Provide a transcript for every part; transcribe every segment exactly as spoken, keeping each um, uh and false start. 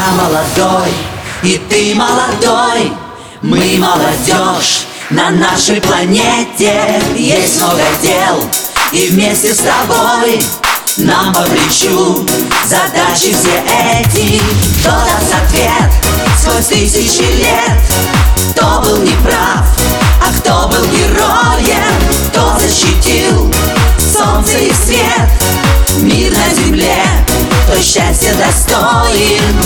Я молодой, и ты молодой. Мы молодежь, на нашей планете есть много дел. И вместе с тобой нам по плечу задачи все эти. Кто даст ответ сквозь тысячи лет? Кто был неправ, а кто был героем? Кто защитил солнце и свет, мир на земле, кто счастья достоин?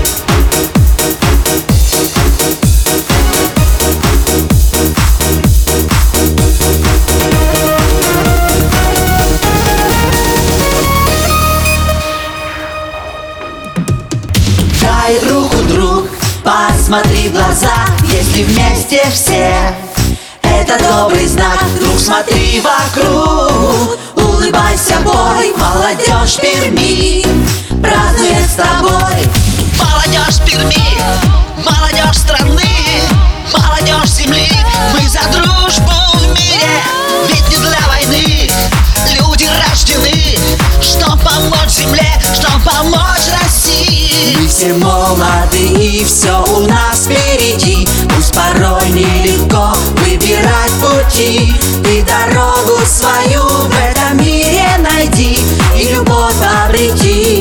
Дай руку, друг, посмотри в глаза. Если вместе все, это добрый знак. Друг, смотри вокруг, улыбайся, бой. Молодежь Перми празднует с тобой. Молодежь Перми, молодежь страны, молодежь земли. Мы за дружбу в мире, ведь не для войны. Люди рождены, чтоб помочь земле, чтоб помочь России. Мы все молоды и все у нас впереди. Пусть порой нелегко выбирать пути, ты дорогу свою в этом мире найди и любовь обрети.